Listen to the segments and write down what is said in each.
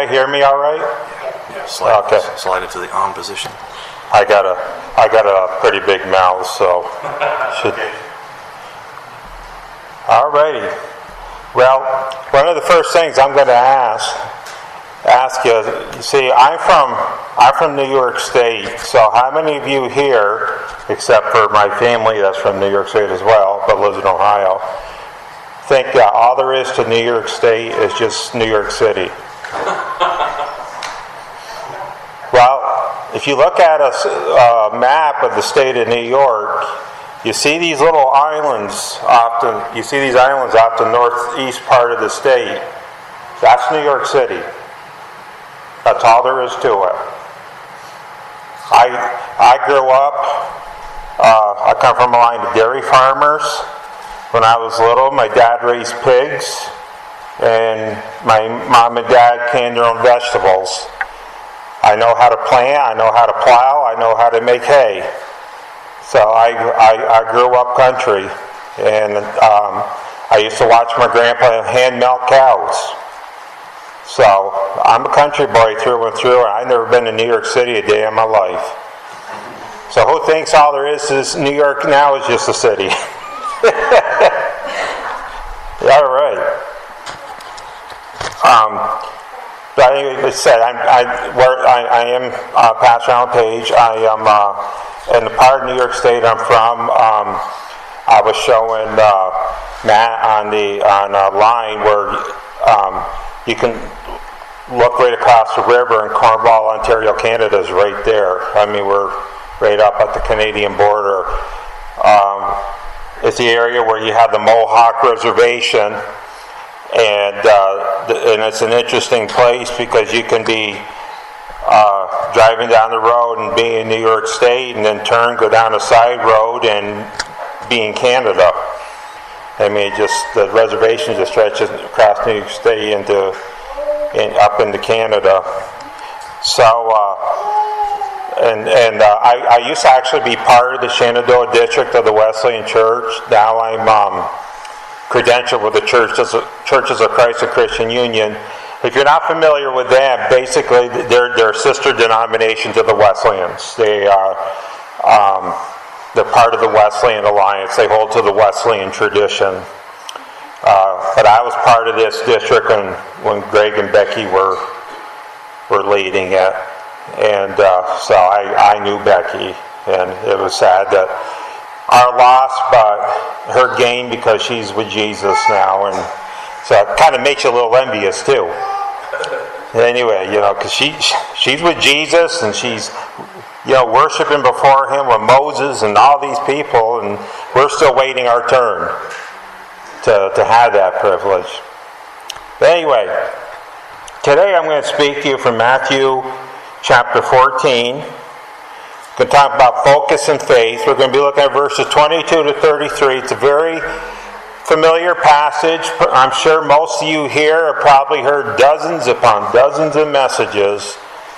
guy hear me all right? Yeah, slide it to the on position. I got a pretty big mouth, so should. All righty. Well, one of the first things I'm going to ask you. You see, I'm from New York State. So, how many of you here, except for my family that's from New York State as well, but lives in Ohio, think that all there is to New York State is just New York City? Well, if you look at a map of the state of New York, you see these little islands off the northeast part of the state. That's New York City. That's all there is to it. I grew up, I come from a line of dairy farmers. When I was little, my dad raised pigs, and my mom and dad canned their own vegetables. I know how to plant, I know how to plow, I know how to make hay. So I grew up country, and I used to watch my grandpa hand milk cows. So I'm a country boy through and through, and I've never been to New York City a day in my life. So who thinks all there is New York now is just a city? All right. But anyway, like I said, I am Pastor Alan Page. I am in the part of New York State I'm from. I was showing Matt on a line where you can look right across the river, and Cornwall, Ontario, Canada is right there. I mean, we're right up at the Canadian border. It's the area where you have the Mohawk Reservation, and it's an interesting place because you can be driving down the road and be in New York State, and then go down a side road and be in Canada. I mean, the reservation just stretches across New York State up into Canada. So, I used to actually be part of the Shenandoah district of the Wesleyan Church. Now I'm credentialed with the Churches of Christ and Christian Union. If you're not familiar with them, basically they're sister denomination to the Wesleyans. They're part of the Wesleyan Alliance. They hold to the Wesleyan tradition. But I was part of this district when Greg and Becky were leading it. And so I knew Becky, and it was sad that our loss, but her gain because she's with Jesus now, and so it kind of makes you a little envious too. Anyway, because she's with Jesus, and she's worshiping before Him with Moses and all these people, and we're still waiting our turn to have that privilege. But anyway, today I'm going to speak to you from Matthew chapter 14. We're going to talk about focus and faith. We're going to be looking at verses 22 to 33. It's a very familiar passage. I'm sure most of you here have probably heard dozens upon dozens of messages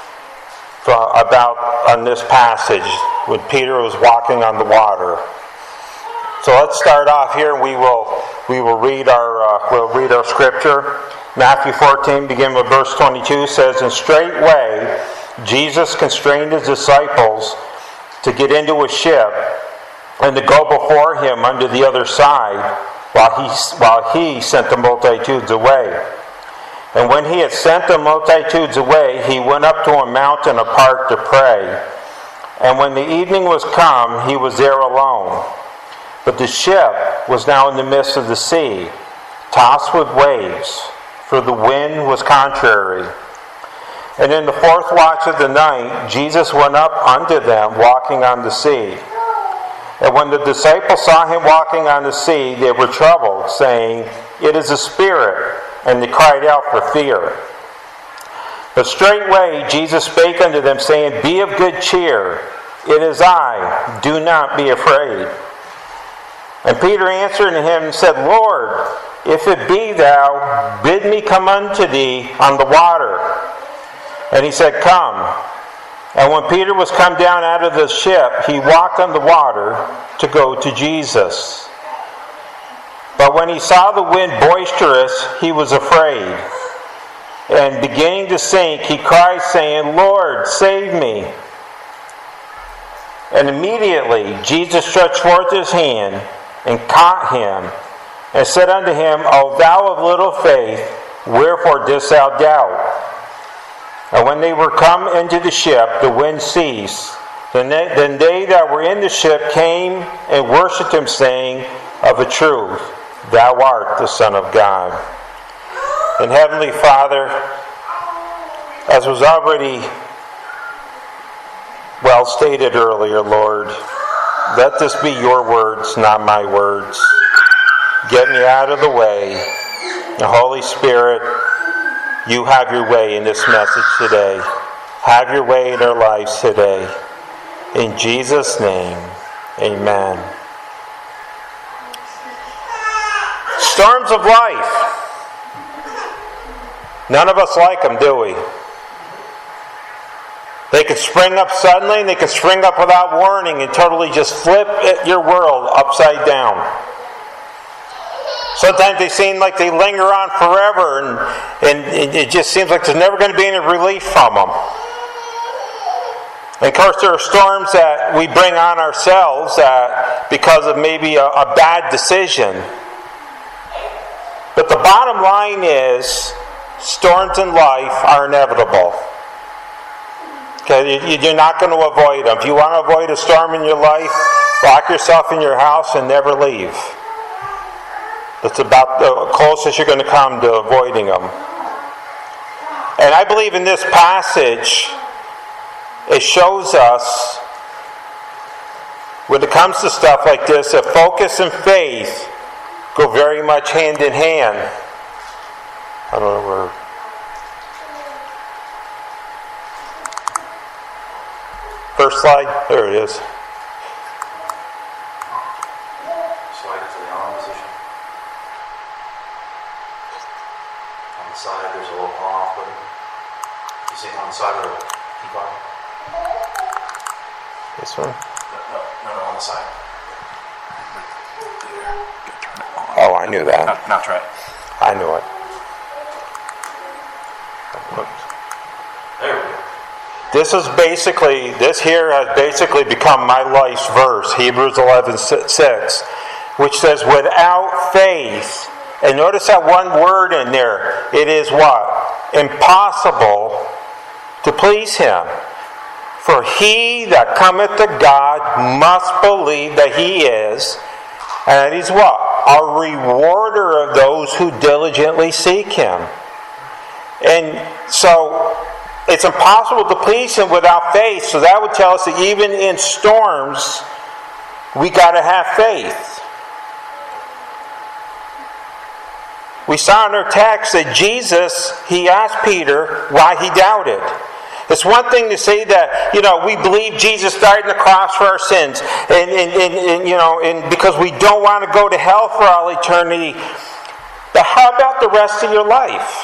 on this passage when Peter was walking on the water. So let's start off here, and we will read our scripture. Matthew 14, beginning with verse 22, says, "And straightway Jesus constrained his disciples to get into a ship and to go before him unto the other side, while he sent the multitudes away. And when he had sent the multitudes away, he went up to a mountain apart to pray. And when the evening was come, he was there alone. But the ship was now in the midst of the sea, tossed with waves, for the wind was contrary. And in the fourth watch of the night, Jesus went up unto them, walking on the sea. And when the disciples saw him walking on the sea, they were troubled, saying, It is a spirit. And they cried out for fear. But straightway Jesus spake unto them, saying, Be of good cheer. It is I. Do not be afraid. And Peter answered him and said, Lord, if it be thou, bid me come unto thee on the water. And he said, Come. And when Peter was come down out of the ship, he walked on the water to go to Jesus. But when he saw the wind boisterous, he was afraid. and beginning to sink, he cried, saying, Lord, save me. And immediately Jesus stretched forth his hand and caught him, and said unto him, O thou of little faith, wherefore didst thou doubt? And when they were come into the ship, the wind ceased. Then they that were in the ship came and worshipped him, saying, Of a truth, thou art the Son of God. And Heavenly Father, as was already well stated earlier, Lord, let this be your words, not my words. Get me out of the way. The Holy Spirit, you have your way in this message today. Have your way in our lives today. In Jesus' name, amen. Storms of life. None of us like them, do we? They can spring up suddenly, and they can spring up without warning and totally just flip your world upside down. Sometimes they seem like they linger on forever, and it just seems like there's never going to be any relief from them. And of course, there are storms that we bring on ourselves because of maybe a bad decision. But the bottom line is, storms in life are inevitable. Okay, you're not going to avoid them. If you want to avoid a storm in your life, lock yourself in your house and never leave. That's about the closest you're going to come to avoiding them. And I believe in this passage, it shows us, when it comes to stuff like this, that focus and faith go very much hand in hand. I don't know where. First slide. There it is. Slide it to the on position. On the side, there's a little on-off button. You see on the side of the keyboard? This one? No, on the side. Oh, I knew that. Now try it. I knew it. There we go. This here has basically become my life's verse, Hebrews 11:6, which says, without faith, and notice that one word in there, it is what? Impossible to please him. For he that cometh to God must believe that he is, and that he's what? A rewarder of those who diligently seek him. And so, it's impossible to please him without faith. So that would tell us that even in storms, we got to have faith. We saw in our text that Jesus, he asked Peter why he doubted. It's one thing to say that, we believe Jesus died on the cross for our sins, and because we don't want to go to hell for all eternity. But how about the rest of your life?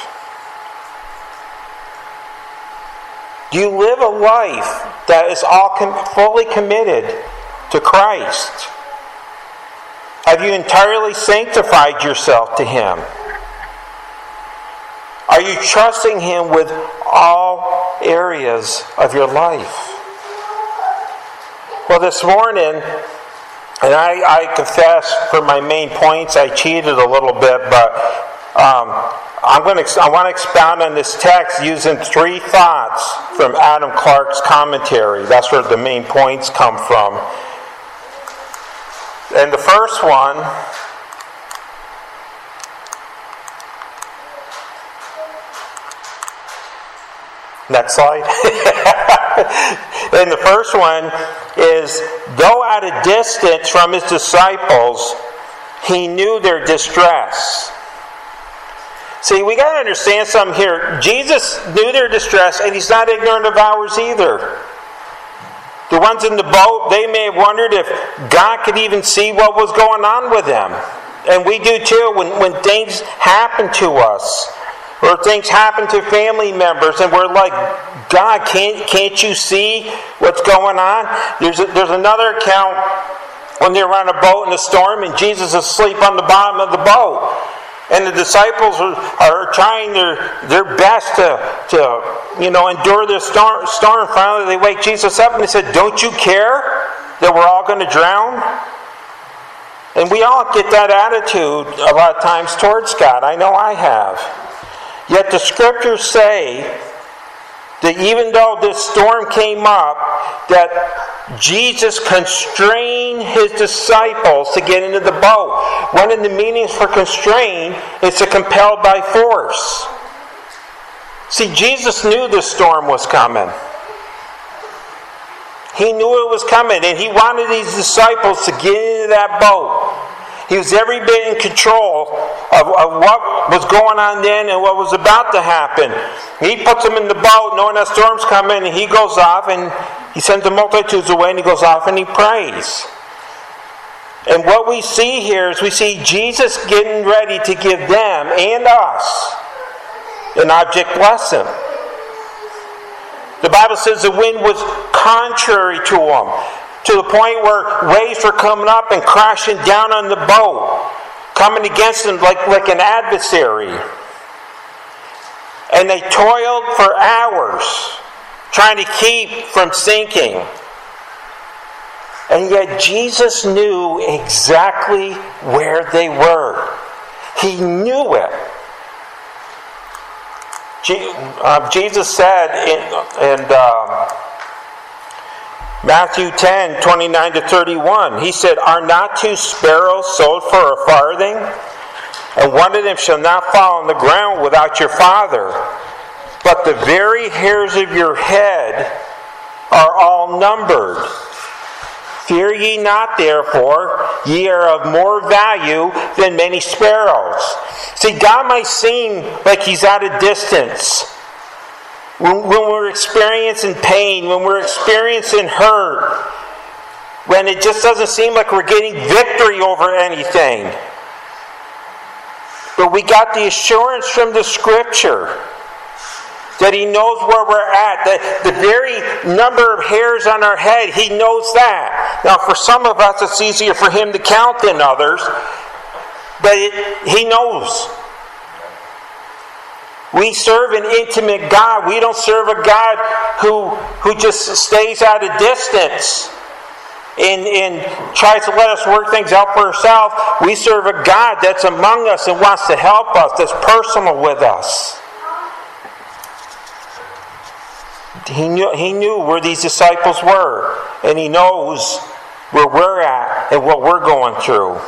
Do you live a life that is fully committed to Christ? Have you entirely sanctified yourself to him? Are you trusting him with all areas of your life? Well, this morning, and I confess for my main points, I cheated a little bit, but I want to expound on this text using 3 thoughts from Adam Clarke's commentary. That's where the main points come from. And the first one, next slide. And the first one is, though at a distance from his disciples, he knew their distress. See, we got to understand something here. Jesus knew their distress, and he's not ignorant of ours either. The ones in the boat, they may have wondered if God could even see what was going on with them. And we do too when things happen to us, or things happen to family members, and we're like, God, can't you see what's going on? There's another account when they were on a boat in a storm, and Jesus is asleep on the bottom of the boat. And the disciples are trying their best to endure this storm. Finally, they wake Jesus up and they said, "Don't you care that we're all going to drown?" And we all get that attitude a lot of times towards God. I know I have. Yet the scriptures say that even though this storm came up, that Jesus constrained his disciples to get into the boat. One of the meanings for constrain is to compel by force. See, Jesus knew this storm was coming. He knew it was coming, and he wanted these disciples to get into that boat. He was every bit in control of what was going on then and what was about to happen. He puts them in the boat knowing that storm's coming, and he goes off and he sends the multitudes away, and he goes off and he prays. And what we see here is we see Jesus getting ready to give them and us an object lesson. The Bible says the wind was contrary to them, to the point where waves were coming up and crashing down on the boat, coming against them like an adversary. And they toiled for hours, trying to keep from sinking. And yet Jesus knew exactly where they were. He knew it. Jesus said in Matthew 10, 29 to 31, he said, "Are not 2 sparrows sold for a farthing? And one of them shall not fall on the ground without your Father. But the very hairs of your head are all numbered. Fear ye not, therefore, ye are of more value than many sparrows." See, God might seem like he's at a distance. When we're experiencing pain, when we're experiencing hurt, when it just doesn't seem like we're getting victory over anything. But we got the assurance from the Scripture that he knows where we're at. That the very number of hairs on our head, he knows that. Now, for some of us, it's easier for him to count than others, but he knows. We serve an intimate God. We don't serve a God who just stays at a distance and tries to let us work things out for ourselves. We serve a God that's among us and wants to help us, that's personal with us. He knew where these disciples were, and he knows where we're at and what we're going through.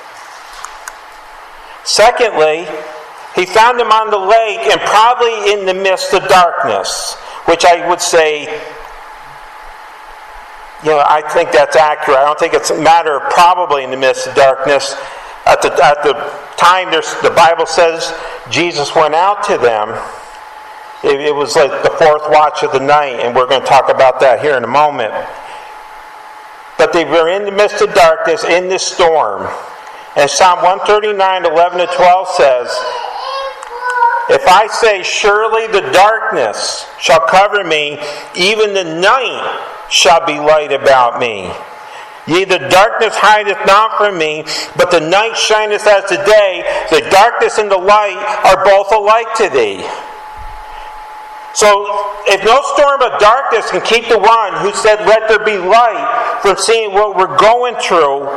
Secondly, he found them on the lake and probably in the midst of darkness, which I would say, I think that's accurate. I don't think it's a matter of probably in the midst of darkness. At the time, the Bible says Jesus went out to them. It was like the 4th watch of the night, and we're going to talk about that here in a moment. But they were in the midst of darkness, in this storm. And Psalm 139, 11 to 12 says, "If I say, surely the darkness shall cover me, even the night shall be light about me. Yea, the darkness hideth not from me, but the night shineth as the day. The darkness and the light are both alike to thee." So, if no storm of darkness can keep the one who said, "Let there be light," from seeing what we're going through,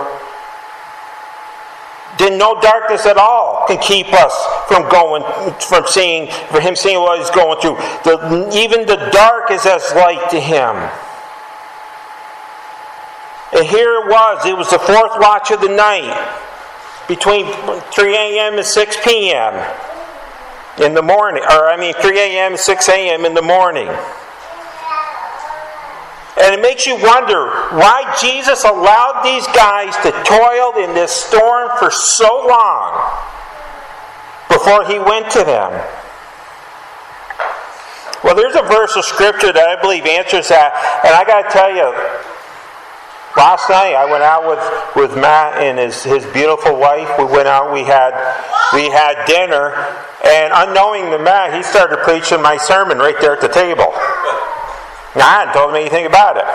then no darkness at all can keep us from seeing what he's going through. Even the dark is as light to him. And here it was the 4th watch of the night, between 3 a.m. and 6 p.m. in the morning, 3 a.m. and 6 a.m. in the morning. And it makes you wonder why Jesus allowed these guys to toil in this storm for so long before he went to them. Well, there's a verse of Scripture that I believe answers that. And I got to tell you, last night I went out with Matt and his beautiful wife. We went out, we had dinner, and unknowing to Matt, he started preaching my sermon right there at the table. Now, I hadn't told him anything about it.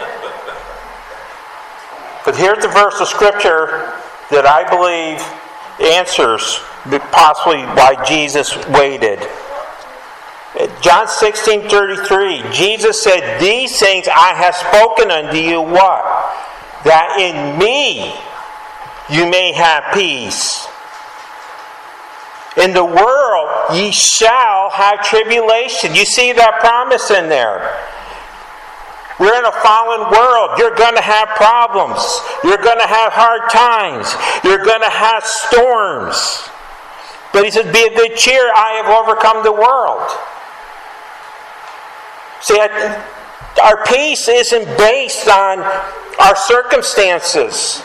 But here's the verse of Scripture that I believe answers possibly why Jesus waited. John 16:33, Jesus said, "These things I have spoken unto you," what? "That in me you may have peace. In the world ye shall have tribulation." You see that promise in there. We're in a fallen world. You're going to have problems. You're going to have hard times. You're going to have storms. But he says, "Be of good cheer. I have overcome the world." See, our peace isn't based on our circumstances.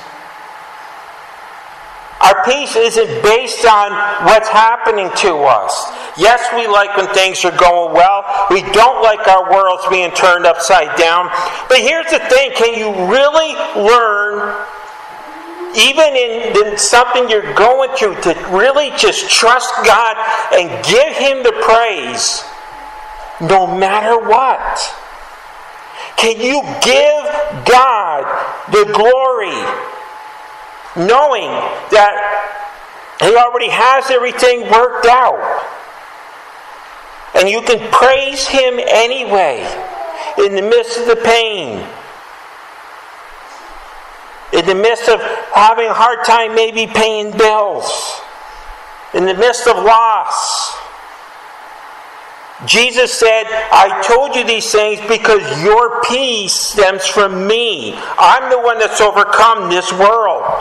Our peace isn't based on what's happening to us. Yes, we like when things are going well. We don't like our worlds being turned upside down. But here's the thing. Can you really learn, even in something you're going through, to really just trust God and give Him the praise no matter what? Can you give God the glory, knowing that He already has everything worked out? And you can praise Him anyway, in the midst of the pain, in the midst of having a hard time maybe paying bills, in the midst of loss. Jesus said, "I told you these things because your peace stems from me. I'm the one that's overcome this world."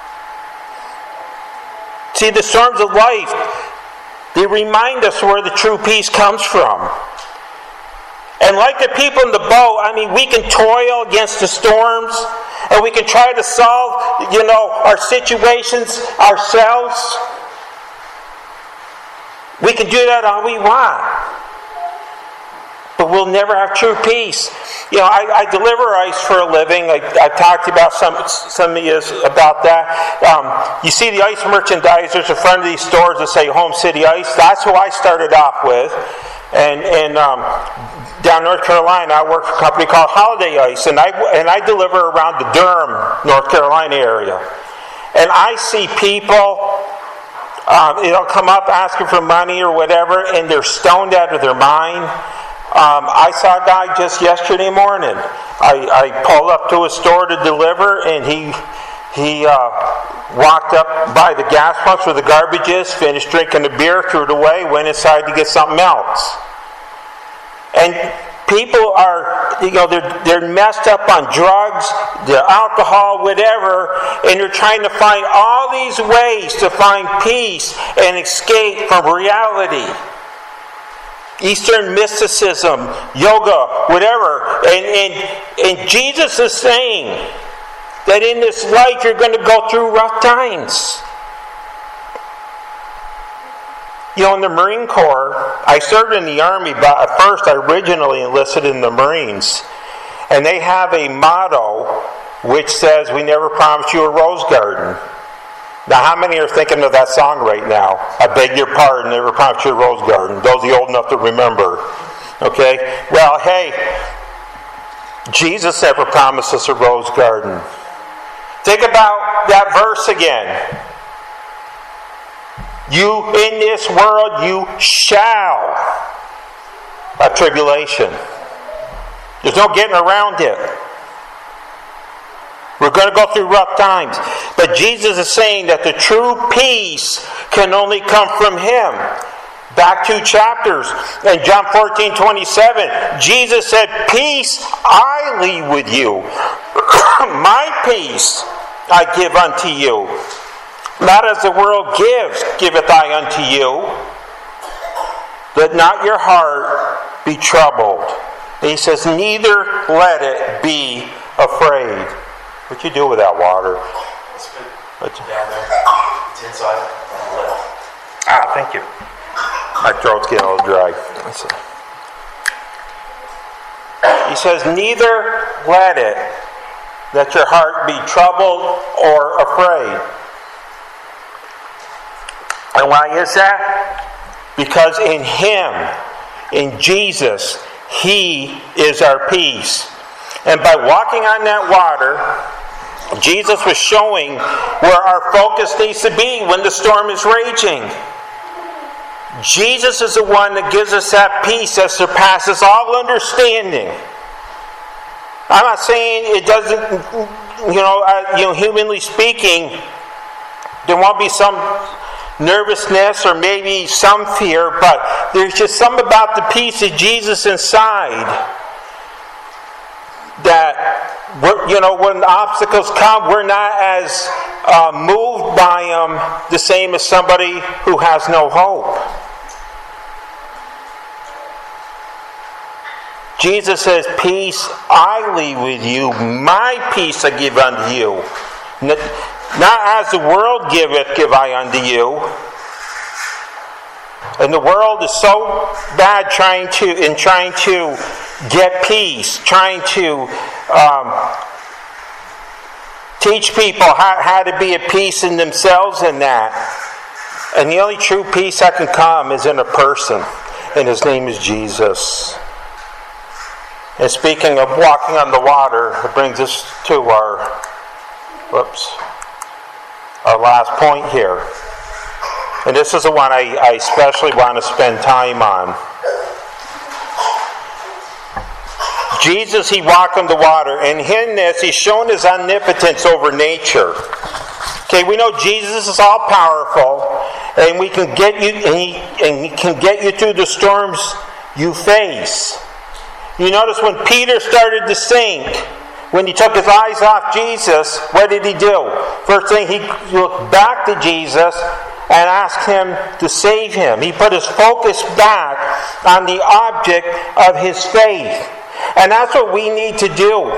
See, the storms of life, they remind us where the true peace comes from. And like the people in the boat, we can toil against the storms, and we can try to solve, our situations ourselves. We can do that all we want. But we'll never have true peace. I deliver ice for a living. I've talked about some of you about that. You see the ice merchandisers in front of these stores that say Home City Ice. That's who I started off with. And down in North Carolina, I work for a company called Holiday Ice. And I deliver around the Durham, North Carolina area. And I see people come up asking for money or whatever, and they're stoned out of their mind. I saw a guy just yesterday morning. I pulled up to a store to deliver, and he walked up by the gas pumps where the garbage is, finished drinking the beer, threw it away, went inside to get something else. And people are, they're messed up on drugs, the alcohol, whatever, and they're trying to find all these ways to find peace and escape from reality. Eastern mysticism, yoga, whatever. And Jesus is saying that in this life you're going to go through rough times. In the Marine Corps, I served in the Army, but at first I originally enlisted in the Marines. And they have a motto which says, "We never promised you a rose garden." Now, how many are thinking of that song right now? I beg your pardon, never promised you a rose garden. Those of you old enough to remember. Okay? Well, hey, Jesus never promised us a rose garden. Think about that verse again. You, in this world, you shall have tribulation. There's no getting around it. We're going to go through rough times. But Jesus is saying that the true peace can only come from Him. Back 2 chapters. In John 14:27, Jesus said, "Peace I leave with you. My peace I give unto you. Not as the world gives, giveth I unto you. Let not your heart be troubled." And He says, "Neither let it be afraid." What you do with that water? It's good. Down there. It's inside on the left. Thank you. My throat's getting a little dry. He says, "Neither let your heart be troubled or afraid." And why is that? Because in Him, in Jesus, He is our peace. And by walking on that water, Jesus was showing where our focus needs to be when the storm is raging. Jesus is the one that gives us that peace that surpasses all understanding. I'm not saying it doesn't, humanly speaking, there won't be some nervousness or maybe some fear, but there's just something about the peace of Jesus inside that, when obstacles come, we're not as moved by them the same as somebody who has no hope. Jesus says, peace I leave with you, my peace I give unto you. Not as the world giveth, give I unto you. And the world is so bad trying to get peace, trying to teach people how to be at peace in themselves and that. And the only true peace that can come is in a person, and his name is Jesus. And speaking of walking on the water, it brings us to our last point here. And this is the one I especially want to spend time on. Jesus, he walked on the water, and in this, he's shown his omnipotence over nature. Okay, we know Jesus is all powerful, and we can get you, and he can get you through the storms you face. You notice when Peter started to sink, when he took his eyes off Jesus, what did he do? First thing, he looked back to Jesus and asked him to save him. He put his focus back on the object of his faith. And that's what we need to do.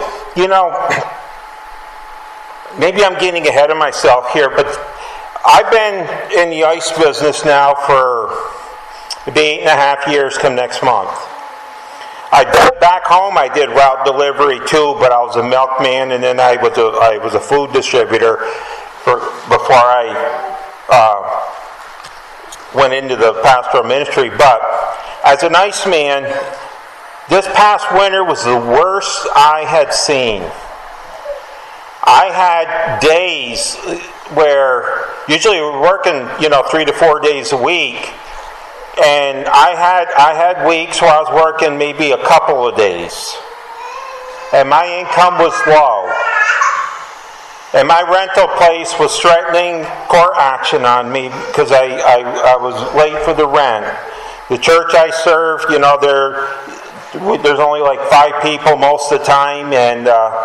Maybe I'm getting ahead of myself here, but I've been in the ice business now for maybe 8.5 years come next month. Back home, I did route delivery too, but I was a milkman, and then I was a food distributor before I went into the pastoral ministry. But as an iceman, this past winter was the worst I had seen. I had days where usually we're working, 3 to 4 days a week. And I had weeks where I was working maybe a couple of days. And my income was low. And my rental place was threatening court action on me because I was late for the rent. The church I serve, there's only like 5 people most of the time, and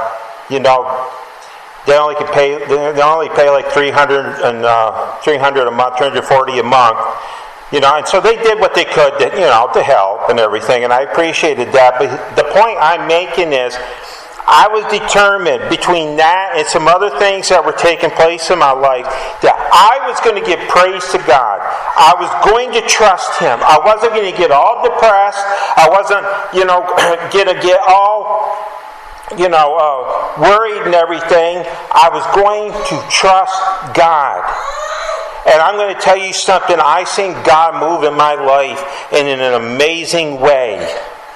they only pay like $300 a month, $340 a month. And so they did what they could to help and everything, and I appreciated that. But the point I'm making is, I was determined between that and some other things that were taking place in my life that I was going to give praise to God. I was going to trust Him. I wasn't going to get all depressed. I wasn't, going to get all, worried and everything. I was going to trust God. And I'm going to tell you something. I've seen God move in my life in an amazing way.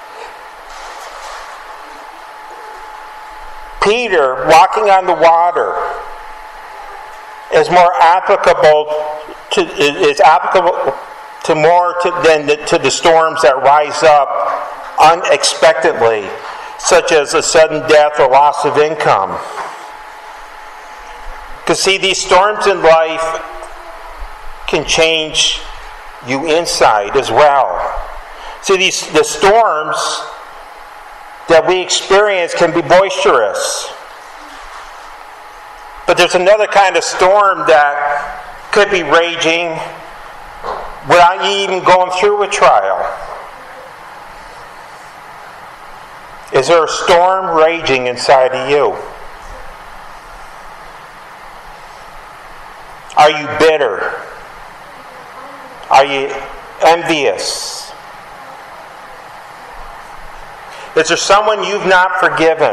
Peter, walking on the water, is more applicable to the storms that rise up unexpectedly, such as a sudden death or loss of income. Because see, these storms in life can change you inside as well. See, the storms that we experience can be boisterous. But there's another kind of storm that could be raging without you even going through a trial. Is there a storm raging inside of you? Are you bitter? Are you envious? Is there someone you've not forgiven?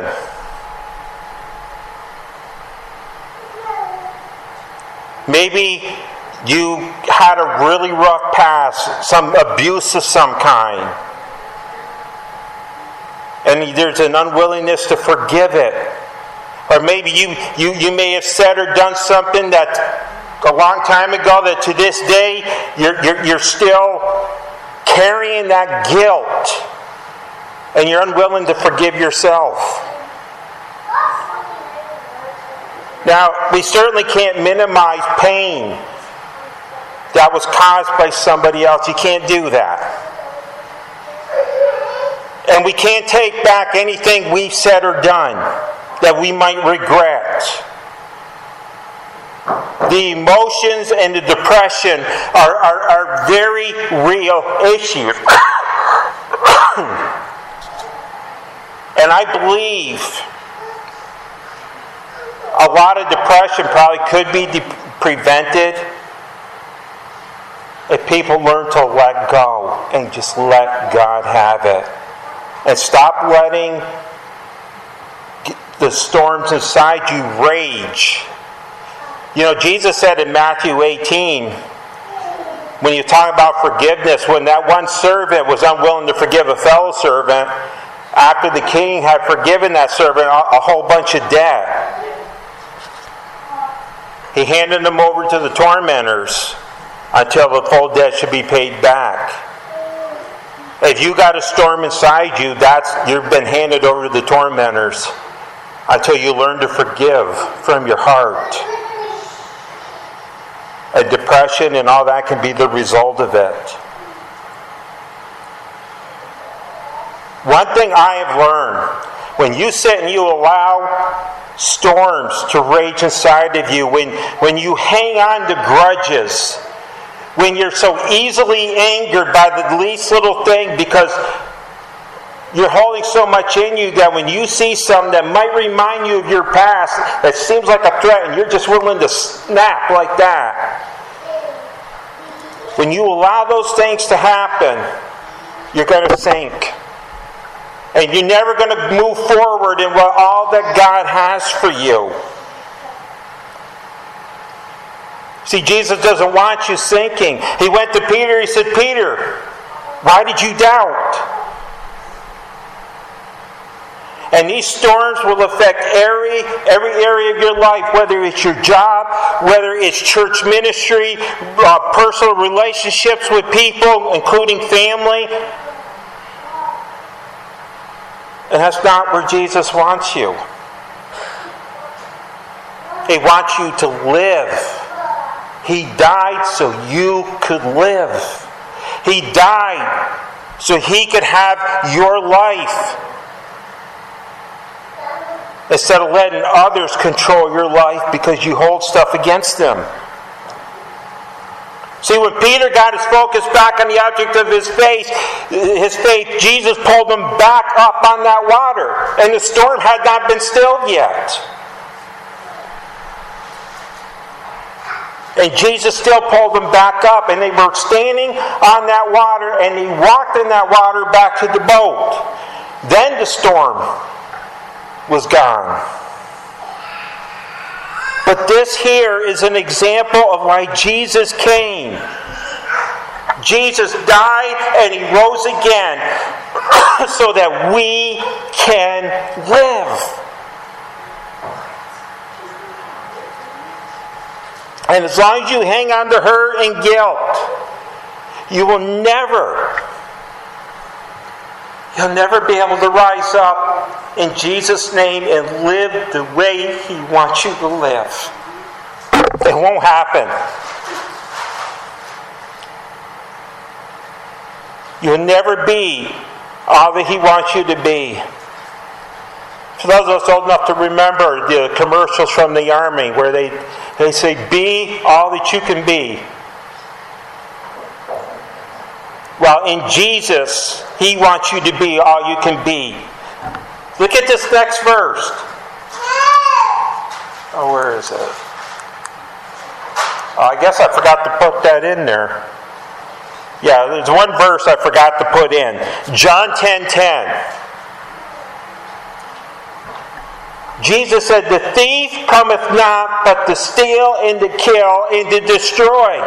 Maybe you had a really rough past, some abuse of some kind, and there's an unwillingness to forgive it. Or maybe you may have said or done something that a long time ago that to this day you're still carrying that guilt and you're unwilling to forgive yourself. Now, we certainly can't minimize pain that was caused by somebody else. You can't do that. And we can't take back anything we've said or done that we might regret. The emotions and the depression are very real issues. And I believe a lot of depression probably could be prevented if people learn to let go and just let God have it. And stop letting the storms inside you rage. You know, Jesus said in Matthew 18, when you talk about forgiveness, when that one servant was unwilling to forgive a fellow servant, after the king had forgiven that servant a whole bunch of debt, he handed them over to the tormentors until the full debt should be paid back. If you got a storm inside you, you've been handed over to the tormentors until you learn to forgive from your heart. A depression and all that can be the result of it. One thing I have learned, when you sit and you allow storms to rage inside of you, when you hang on to grudges, when you're so easily angered by the least little thing because you're holding so much in you that when you see something that might remind you of your past that seems like a threat and you're just willing to snap like that. When you allow those things to happen, you're going to sink. And you're never going to move forward in all that God has for you. See, Jesus doesn't want you sinking. He went to Peter, he said, Peter, why did you doubt? And these storms will affect every area of your life, whether it's your job, whether it's church ministry, personal relationships with people, including family. And that's not where Jesus wants you. He wants you to live. He died so you could live. He died so He could have your life. Instead of letting others control your life because you hold stuff against them. See, when Peter got his focus back on the object of his faith, Jesus pulled him back up on that water. And the storm had not been stilled yet. And Jesus still pulled them back up, and they were standing on that water, and he walked in that water back to the boat. Then the storm was gone. But this here is an example of why Jesus came. Jesus died and He rose again so that we can live. And as long as you hang on to hurt and guilt, you'll never be able to rise up in Jesus' name and live the way He wants you to live. It won't happen. You'll never be all that He wants you to be. For those of us old enough to remember the commercials from the Army where they say, be all that you can be. Well, in Jesus, He wants you to be all you can be. Look at this next verse. Oh, where is it? I guess I forgot to put that in there. Yeah, there's one verse I forgot to put in. John 10:10. Jesus said, the thief cometh not but to steal and to kill and to destroy.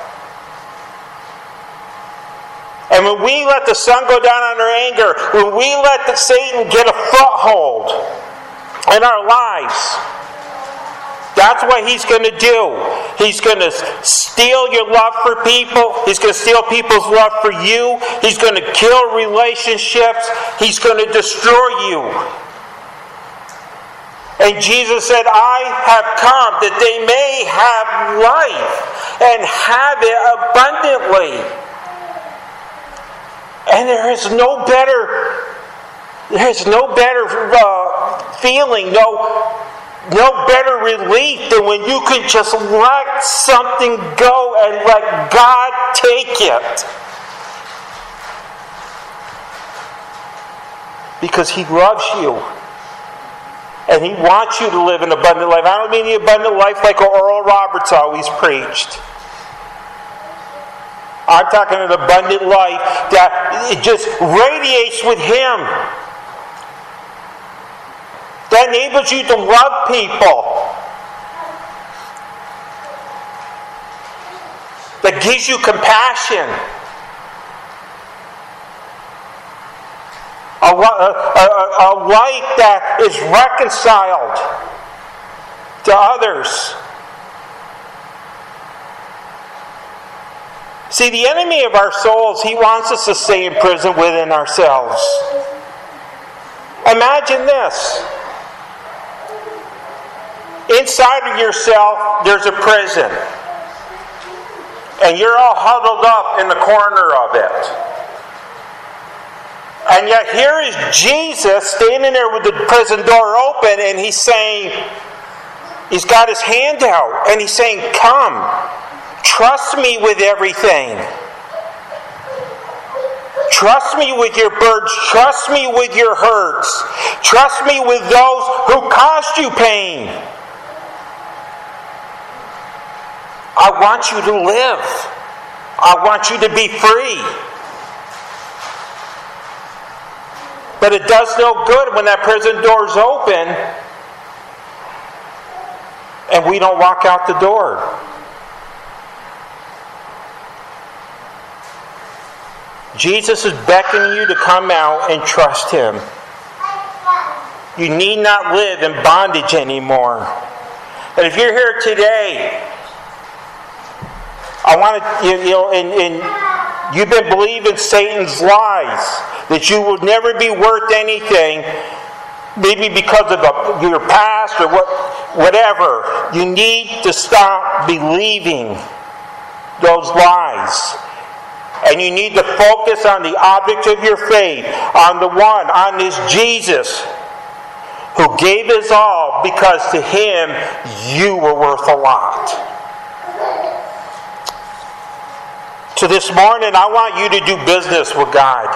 And when we let the sun go down on our anger, when we let Satan get a foothold in our lives. That's what he's going to do. He's going to steal your love for people. He's going to steal people's love for you. He's going to kill relationships. He's going to destroy you. And Jesus said, I have come that they may have life and have it abundantly. And there is no better feeling, no better relief than when you can just let something go and let God take it. Because He loves you. And He wants you to live an abundant life. I don't mean the abundant life like Oral Roberts always preached. I'm talking an abundant life that it just radiates with Him. That enables you to love people. That gives you compassion. A life that is reconciled to others. See, the enemy of our souls, he wants us to stay in prison within ourselves. Imagine this. Inside of yourself, there's a prison. And you're all huddled up in the corner of it. And yet here is Jesus standing there with the prison door open, and He's saying, He's got His hand out, and He's saying, come, trust me with everything. Trust me with your burdens. Trust me with your hurts. Trust me with those who caused you pain. I want you to live. I want you to be free. But it does no good when that prison door is open and we don't walk out the door. Jesus is beckoning you to come out and trust Him. You need not live in bondage anymore. And if you're here today, I want to, and you've been believing Satan's lies, that you will never be worth anything, maybe because of your past or whatever. You need to stop believing those lies. And you need to focus on the object of your faith, on this Jesus who gave His all, because to Him you were worth a lot. So this morning I want you to do business with God.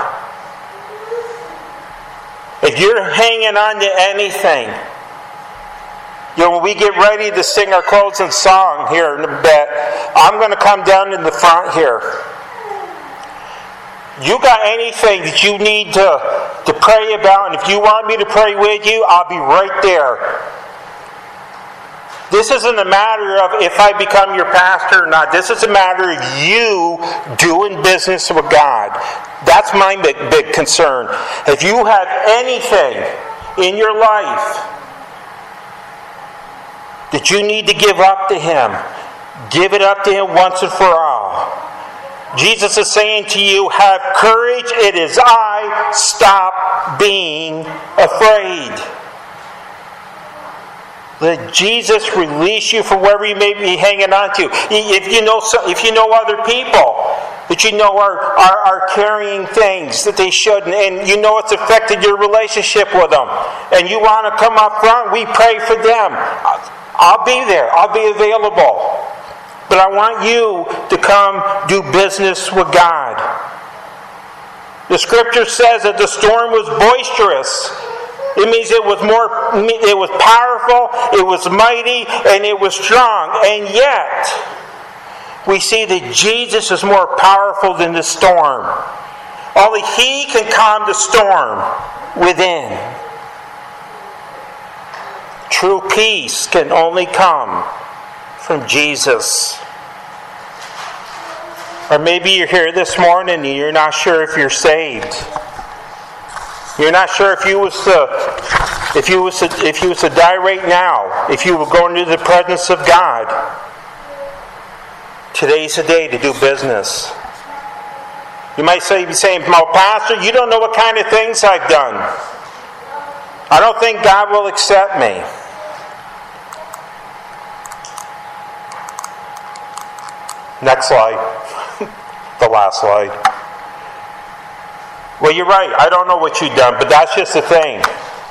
If you're hanging on to anything, when we get ready to sing our closing song here in a bit, I'm going to come down in the front here. You got anything that you need to pray about, and if you want me to pray with you, I'll be right there. This isn't a matter of if I become your pastor or not. This is a matter of you doing business with God. That's my big concern. If you have anything in your life that you need to give up to Him, give it up to Him once and for all. Jesus is saying to you, have courage, it is I, stop being afraid. Let Jesus release you from wherever you may be hanging on to. If you know other people that you know are carrying things that they shouldn't, and you know it's affected your relationship with them, and you want to come up front, we pray for them. I'll be there. I'll be available. But I want you to come do business with God. The Scripture says that the storm was boisterous. It means it was powerful, it was mighty, and it was strong. And yet, we see that Jesus is more powerful than the storm. Only He can calm the storm within. True peace can only come from Jesus. Or maybe you're here this morning and you're not sure if you're saved. You're not sure if If you was to die right now, if you were going into the presence of God, today's the day to do business. You might be saying, "Well, Pastor, you don't know what kind of things I've done. I don't think God will accept me." Next slide. The last slide. Well, you're right. I don't know what you've done, but that's just the thing.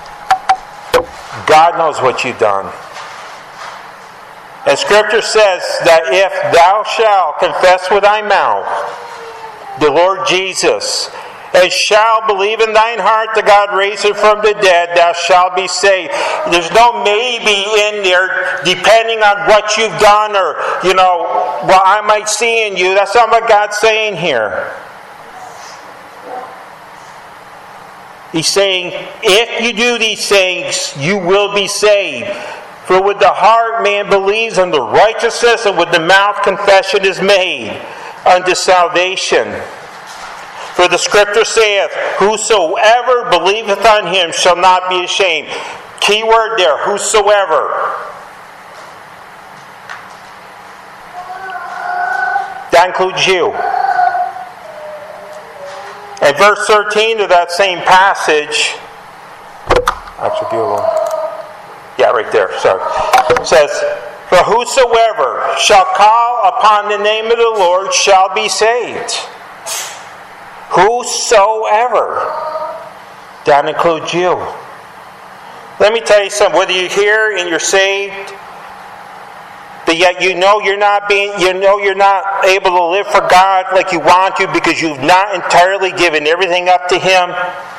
God knows what you've done. And Scripture says that if thou shalt confess with thy mouth the Lord Jesus, and shalt believe in thine heart that God raised him from the dead, thou shalt be saved. There's no maybe in there, depending on what you've done or, what I might see in you. That's not what God's saying here. He's saying, if you do these things, you will be saved. For with the heart man believes unto righteousness, and with the mouth confession is made unto salvation. For the Scripture saith, whosoever believeth on him shall not be ashamed. Key word there, whosoever. That includes you. And verse 13 of that same passage, actually be a little, right there, sorry. It says, for whosoever shall call upon the name of the Lord shall be saved. Whosoever. That includes you. Let me tell you something. Whether you're here and you're saved, but yet you're not able to live for God like you want to because you've not entirely given everything up to Him.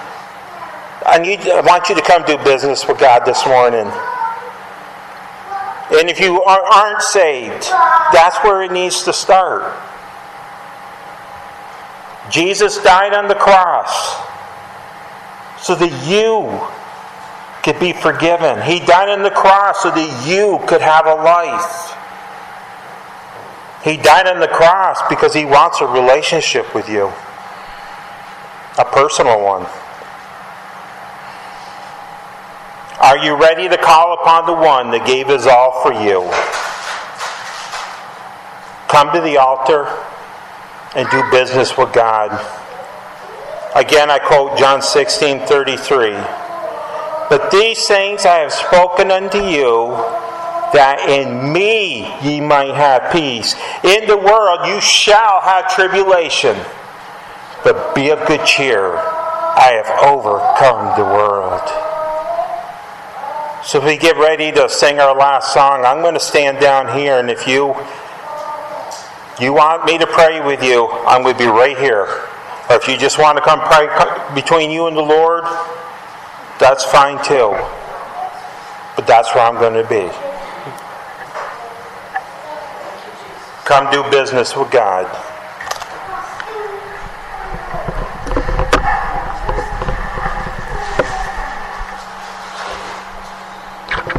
I want you to come do business with God this morning. And if you aren't saved, that's where it needs to start. Jesus died on the cross so that you could be forgiven. He died on the cross so that you could have a life. He died on the cross because He wants a relationship with you. A personal one. Are you ready to call upon the one that gave His all for you? Come to the altar and do business with God. Again, I quote John 16:33. But these things I have spoken unto you, that in me ye might have peace. In the world you shall have tribulation, but be of good cheer. I have overcome the world. So if we get ready to sing our last song, I'm going to stand down here, and if you want me to pray with you, I'm going to be right here. Or if you just want to come pray between you and the Lord, that's fine too. But that's where I'm going to be. Come do business with God.